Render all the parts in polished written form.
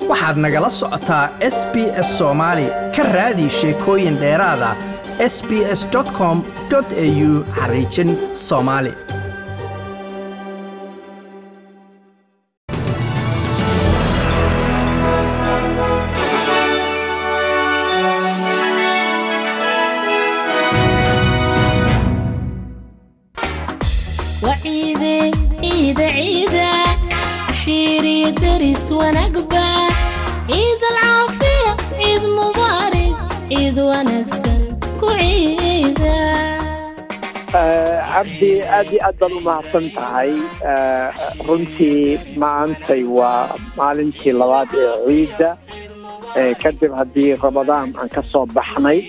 waxaad nagala socotaa SBS Soomaali ka raadi sheekooyin dheeraad ah sbs.com.au/Somali درس ونقبة عيد العافية عيد مبارك عيد ونكسن كعيدة عبدي أدي أدل ما صنتهاي رنتي ما أنتي ومالنتي لواد عيدة كدب هدي رمضان عن كسو بحني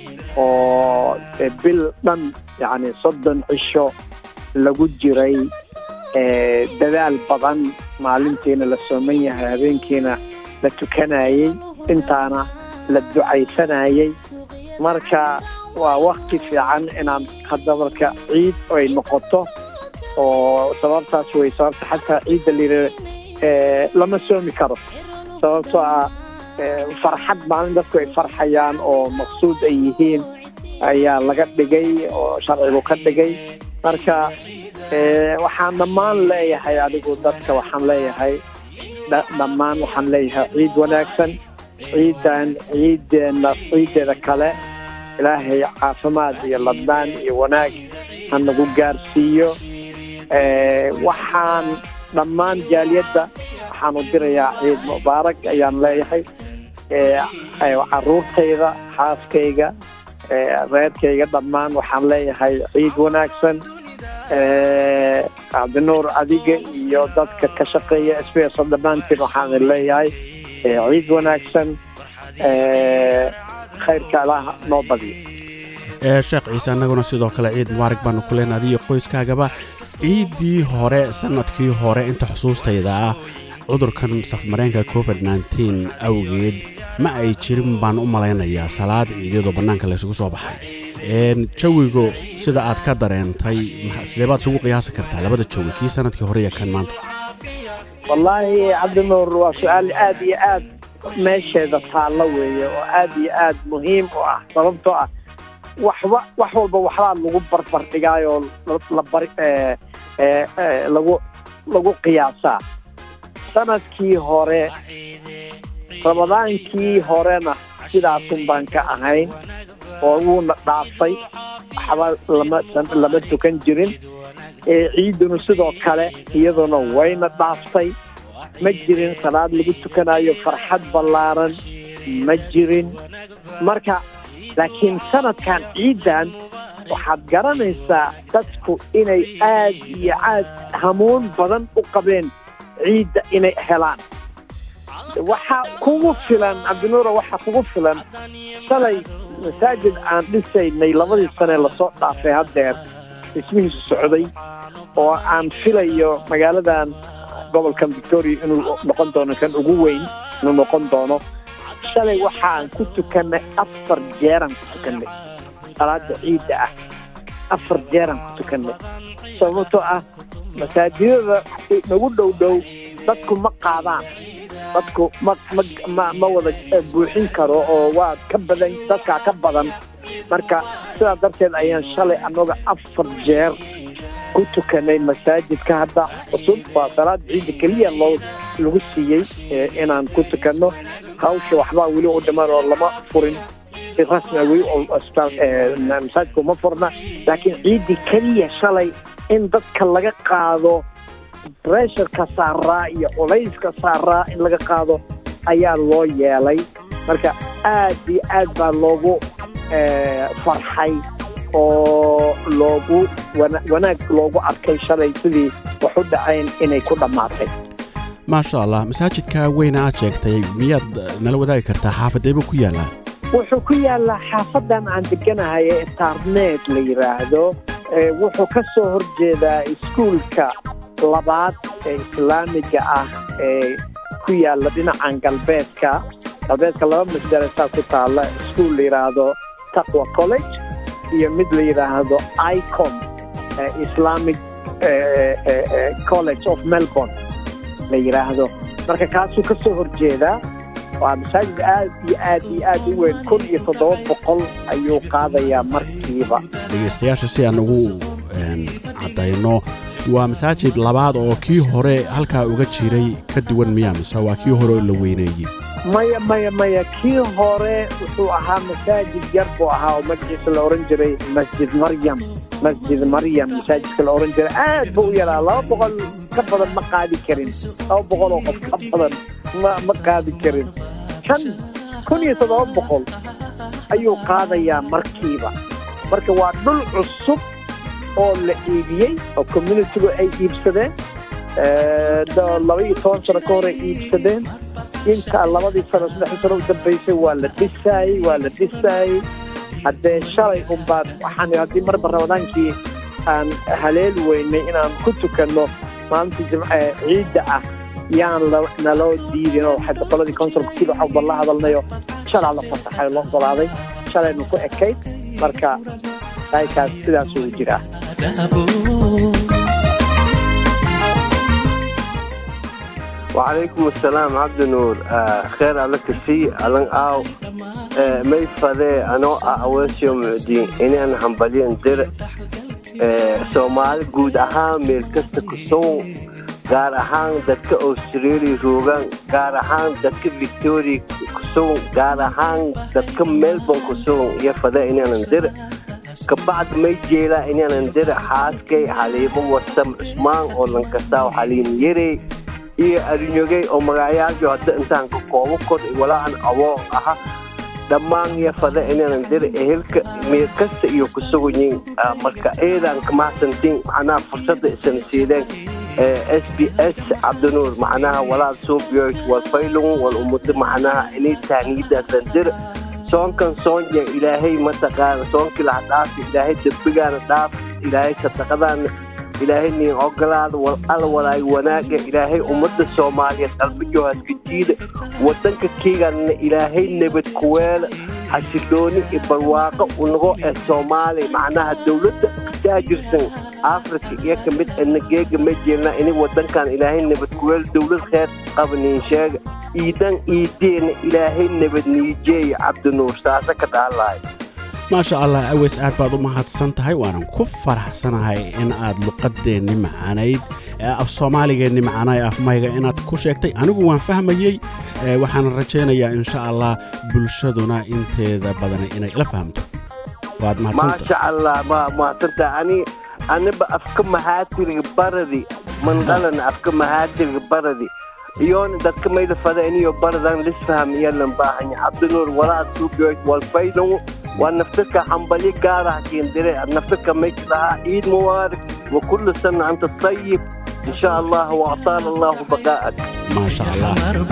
وبالمن يعني صدن عشو لقود جري dadaal badan maalintiina la soomayahay habeenkiina la tukanayay intaana la ducaysanayay marka waa waqti fiican inaan hadda marka ciid ay noqoto oo sababtaas way sababta xataa ciidda lama soomi karo sababtoo ah farxad maalin dadku ay farxayaan oo maqsuud ay yihiin ayaa laga dhigay oo sharcigu ka dhigay marka waxaan dhammaan leeyahay adigu dadka waxaan leeyahay dhammaan waxaan leeyahay ciid wanaagsan ciideeda kale ilaahay caafimaad iyo ladnaan iyo wanaag ha nagu gaarsiiyo waxaan dhammaan jaaliyadda waxaan u dirayaa ciid mubaarak ayaan leeyahay caruurtayda xaaskayga reerkayga dhammaan waxaan leeyahay ciid wanaagsan cabdinuur adiga iyo dadka ka shaqeeya SBS dhammaantiin waxaan leeyahay ciid wanaagsan khayrka ilaah noo badiyo sheekh ciise annaguna sidoo kale ciid mubaarak baanu ku leenahay adiyo qoyskaagaba ciiddii hore sanadkii hore inta xusuustayda ah cudurkan safmareenka COVID-19 awgeed ma ay jirin baan u malaynayaa salaad ciidiyadoo bannaanka laysugu soo baxay jawigu sida aad ka dareentay sidee baad isugu qiyaasi kartaa labada jawi kii sanadkii hore iyo kan maanta wallaahi cabdinuur waa su-aal aad iyo aad meesheeda taallo weeye oo aad iyo aad muhiim u ah sababtoo ah wax walba waxbaa lagu barbardhigaayoo lagu qiyaasaa sanadkii hore ramadaankii horena sidaasun baan ka ahayn oo wuuna dhaafay waxba lama tukan jirin ciiduna sidoo kale iyaduna wayna dhaaftay ma jirin salaad lagu tukanayo farxad ballaaran ma jirin marka laakiin sanadkan ciidan waxaad garanaysaa dadku inay aad iyo aad hamuun badan u qabeen ciidda inay helaan waxaa kugu filan cabdinuura waxaa kugu filan shalay masaajid aan dhisaynay 2 sane lasoo dhaafay haddeer dhismihiisu socday oo aan filayo magaaladan gobolkan Victoria inuu noqon doono kan ugu weyn inuu noqon doono shalay waxaan ku tukanay 4 jeeran ku tukanay salaada ciidda ah 4 jeeran ku tukanay sababtoo ah masaajidada nagu dhow dadku ma qaadaan dadku ma wada buuxin karo oo waa ka badan dadka ka badan marka sidaa darteed ayaan shalay anaga 4 jeer ku tukanay masaajidka hadda cusub waa salaad ciid kaliya lagu siiyay inaan ku tukano hawsha waxba weli u dhiman oo lama furin rasmi ah oo masaajidku ma furna laakiin ciid kaliya shalay in dadka laga qaado pressureka saaraa iyo culayska saaraa in laga qaado ayaa loo yeelay marka aad iyo aad baa loogu farxay oo wanaag loogu arkay shalay sidii wax u dhacayn inay ku dhammaatay maasha allah masaajidka weyna aad sheegtay miyaad nala wadaagi kartaa xaafadeeba ku yaallaa wuxuu ku yaallaa xaafadan aan deganahay ee Tarnet la yiraahdo wuxuu ka soo horjeedaa iskuulka labaad ee islaamiga ah ee ku yaalla dhinacan galbeedka laba madrasa ku taala iskuul la yiraahdo Taqwa College iyo mid la yiraahdo Icon Islamic College of Melbourne la yiraahdo marka kaasuu ka soo horjeedaa waa masaajid aad u weyn 1700 ayuu qaadayaa markiiba. dhegeystayaasha si aan ugu cadayno waa masaajid labaad oo kii hore halkaa uga jiray ka duwan miyaa mise waa kii hore la weyneeyey? maya kii hore wuxuu ahaa masaajid yar buu ahaa oo magaciisa la oran jiray masjid maryam masaajidka la oran jiray aad buu u yaraa 200 ka badan ma qaadi karin 200 oo qof ka badan ma qaadi karin. 1700 ayuu qaadayaa markiiba. marka waa dhul cusub oo la iibiyey oo communitygu ay iibsadeen 12 sano ka hor ay iibsadeen. inta 2 sano 3 sano u dambeysay waa la dhisayey haddee shalay unbaan waxaan haddii marba ramadaankii aan haleel weynay inaan ku tukanno maalintii jimce ciidda ah yaan naloo diidin oo waxay qoladii consulka sida waxba la hadalnayo shalay la fasaxay loo golaaday shalaynu ku ekayd marka aykaas sidaas uu jiraa. وعليكم السلام عبد النور. خير عليك في ألان أو ما يفضي أنا أول يوم دين إني أنا حنبلي ندير سومال جود أهم مركز كسو gaar ahaan dadka Australia joogan gaar ahaan dadka Victoria كسو gaar ahaan dadka Melbourne كسو يفضي إني أنا ندير كبعد ما يجيلا إني أنا ندير حاسكي حليب وسام عثمان أو لنكساو حليم يري iyo arinyogay oo magacayaajo hadda intaan ka koobo kor walaa aan awoon aha dhammaan yafada inaan dir ehelka meel kasta iyo ku sugan marka eedan kama santiin ana fursada isan siideen SBS Abdunur macnaha walaa soo biyo wal faylun wal umud macnaha inay taanida dir soonkan soonja ilaahay ma taqaan soonki la dhaaf ilaahay dabbigaana dhaaf ilaahay sadaqadan إلهي أقلاد والألولاي وناقة إلهي أمد الصومالية البجوها الجديدة ودنك كيغان إلهي نبت كويل حسلوني إبرواقع ونغو الصومالي معناها الدولة تاجر سن أفريقيا يكمت إنجيج مجينا إني ودنكان إلهي نبت كويل دولة خير قبل إنشاء إيدين إلهي نبت نيجي عبد النور ساسك تعالى. ما شاء الله أويس aad baad u mahadsantahay waan ku faraxsanahay in aad luqadeeni macaaneyd af Soomaaligeeni macaanay afmayga inaad ku sheegtay anigu waan fahmayay waxaan rajaynayaa insha Allah bulshaduna inteeda badan inay la fahamto waad mahadsantahay ما شاء الله ما تنتعني أنا بأفكر مهاتي بردي من دلنا أفكر مهاتي بردي يون دتك ما يدفع إني يبردان لسه هم يلا باعني عبد النور ولا تسوق والفيلم ونفتك حنبلي قارة كندري نفتك مجلها عيد مبارك وكل سنة أنت طيب إن شاء الله وأطال الله بقاءك. ما شاء الله.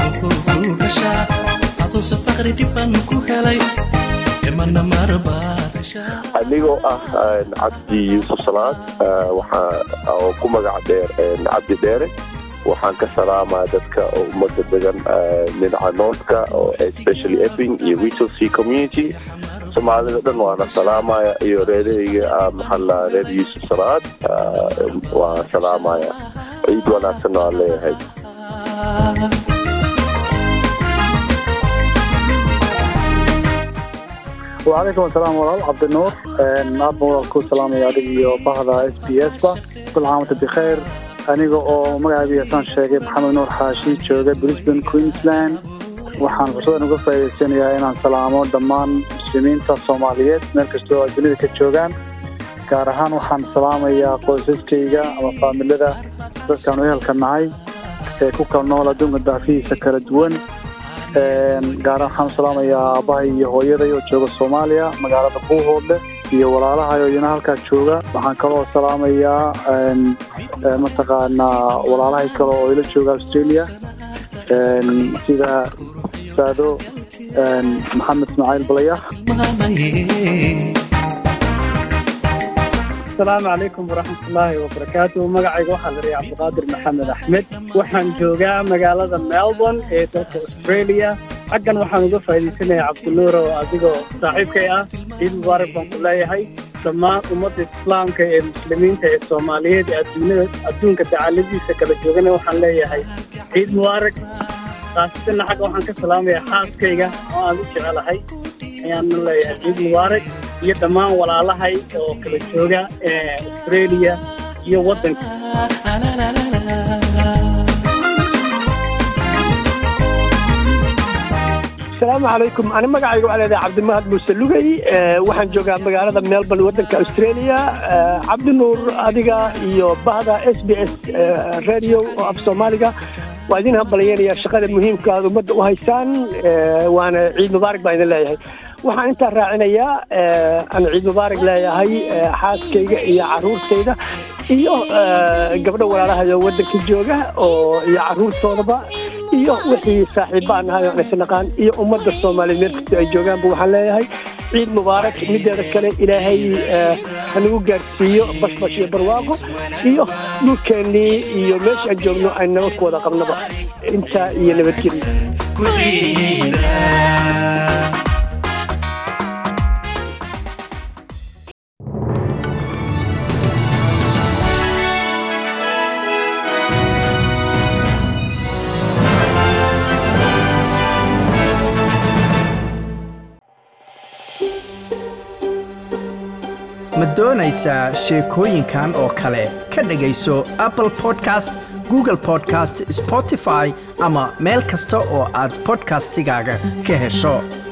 anigoo cabdi yuusuf salaad waxaa ku magac dheer cabdi dheere waxaan ka salaamaa dadka ummadda degan dhinaca noorka oo especially Epping iyo Whittlesea community soomaalida dhan waana salaamaya iyo reerahayga maxalla reer yuusuf salaad waan salaamaya ciid wanaagsan waan leeyahay. وعليكم السلام ورحمة عبد النور. نابو كل سلام يا ربي وبهذا SBS با كل عام وانت بخير. أنا مقعد يسان شاقي محمد نور حاشي جوجا بريسبن كوينسلاند waxaan fursad uga faa'iideysanayaa inaan salaamo dhammaan muslimiinta Soomaaliyeed meel kasta oo dunida ka joogaan gaar ahaan waxaan salaamayaa qoysaskayga ama faamilada dadkaan u helka nahay ee ku kala nool adduunka daafihiisa kala duwan gaar ahaan waxaan salaamayaa aabahay iyo hooyaday oo jooga Soomaaliya magaalada Buuhoodle iyo walaalahay oo iyana halkaa jooga waxaan kaloo salaamayaa mataqaanaa walaalahay kale oo ila jooga Australia sida saado محمد اسماعيل بليح. السلام عليكم ورحمة الله وبركاته. مقعي وحن ري عبد القادر محمد أحمد وحن جوجا مقالة ملبون إيه أستراليا حقا وحن وقفة لسنة عبد النور وأديكو صاحب كيا عيد مبارك بانقلاي هاي سما أمة الإسلام كمسلمين كالصومالية أدون كتعالجي سكالة جوجنا وحن لي هاي عيد مبارك khaasatan xagga waxaan ka salaamayaa xaaskayga oo aan u jecelahay ayaan leeyahay ciid mubaarak iyo dhammaan walaalahay oo kala jooga Australia iyo waddanka. السلام عليكم أنا مقعد على عبد المهد مسلوقي وحن جوجا مقالة ملبورن ودنك أستراليا عبد النور أديقا يو بهذا SBS راديو أف سوماليا وعدين هبليين يا شغال المهم كهذا مد وهيسان وأنا عيد مبارك بين الله waxaan inta raacinaya aan ciid mubaarak leeyahay xaaskayga iyo caruurtayda iyo gabdho walaalaha wadanka jooga oo iyo caruurtoodaba iyo wixii saaxiibaan ahay oo isnaqaan iyo ummadda Soomaaliyeed ee ay joogaan waxaan leeyahay ciid mubaarak mideeda kale ilaahay hanagu gaarsiiyo bashbash iyo barwaaqo iyo dhulkeeni iyo meesha aan joogno ay nabad ku wada qabnaba inta iyo nabadgelyo ma doonaysaa sheekooyinkan oo kale ka dhegayso Apple Podcast, Google Podcast, Spotify ama meel kasta oo aad podcastigaaga ka hesho.